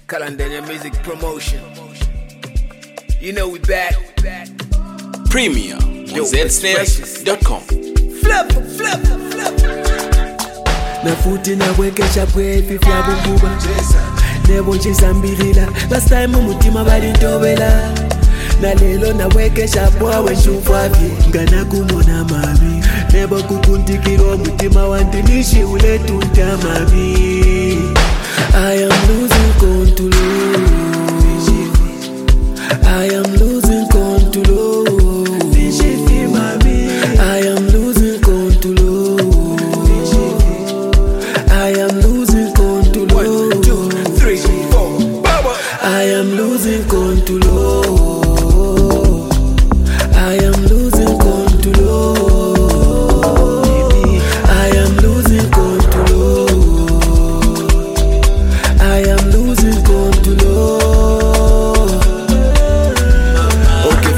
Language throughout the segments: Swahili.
Kalandanya Music Promotion. You know we back. Premier on zsnares.com. Flip. Na futi na wekesha pwefi fya bububa Nebo chisambirila Last time umutima bali ntobela Na lelo na wekesha pwawe shufwafi Ngana kumona mami Nebo kukuntikiro umutima wantinishi ule tunta mami I am losing control I am losing control I am losing control I am losing control. 1, 2, 3, 4. Baba. I am losing control. I am losing control. I am losing control. I am losing control. Okay,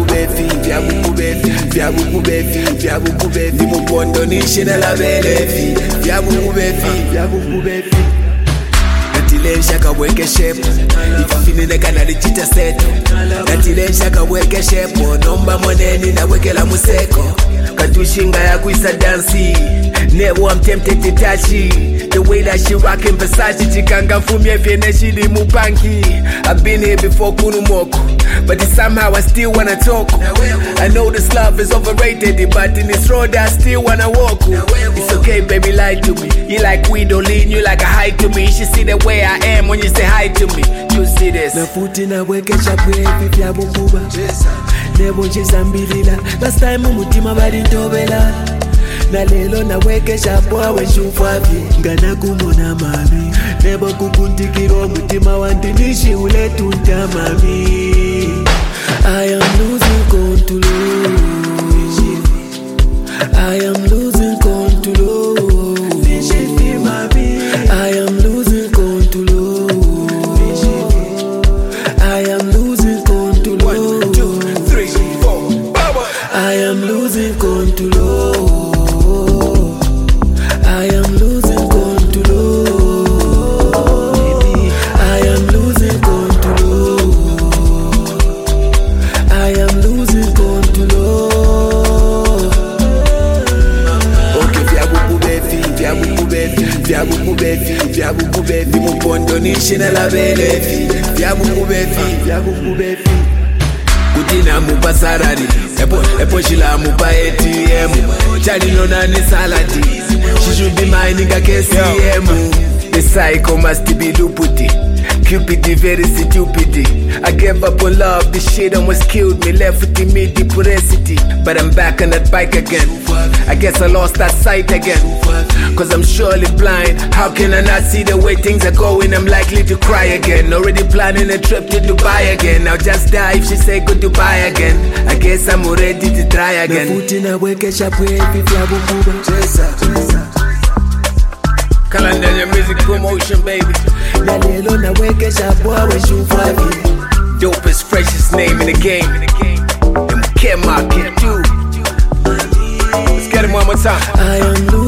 vyabuku befi mupondo nishina la belefi vyabuku befi Natilensha kaweke shepo Ififinine kanali chita seto Natilensha kaweke shepo Nomba moneni na wekela museko Katushinga ya kuisa dansi Nebo I'm tempted to touch it. The way that she rockin' Versace Chikanga mfumye fiene shidi mupanki I've been here before kunumoko But somehow I still wanna talk. I know this love is overrated, but in this road I still wanna walk. It's okay, baby, lie to me. You like weed or lean, you like a high to me. You should see the way I am when you say hi to me. You see this. Na futi na wekesha pwefi fya bububa Nebo chisambirila Last time umutima bali ntobela Na lelo na wekesha pwawe shufwafi Ngana kumona mami Nebo kukuntikiro umutima wantinishi ule tunta mami I am losing control I am losing control I am losing control I am losing control 1, 2, 3, 4. Baba. I am losing control I am losing control I am losing control I am losing control Okay, vyabuku befi mupondo nishina la belefi vyabuku befi Kutina mupa sarari Epo shila mupa ATM Chali nona ni saladi She should be mining a KCM The psycho must be luputi Cupid very stupid I gave up on love, this shit almost killed me Left with me depressity But I'm back on that bike again I guess I lost that sight again Cause I'm surely blind How can I not see the way things are going? I'm likely to cry again Already planning a trip to Dubai again I'll just die if she say goodbye again I guess I'm ready to try again Na futi na wekesha pwefi fya bububa Kalandanya Music Promotion, baby. Na lelo na wekesha pwawe shufwafi Dopest, freshest name in the game. And we can't mark it too. Let's get it one more time. I am losing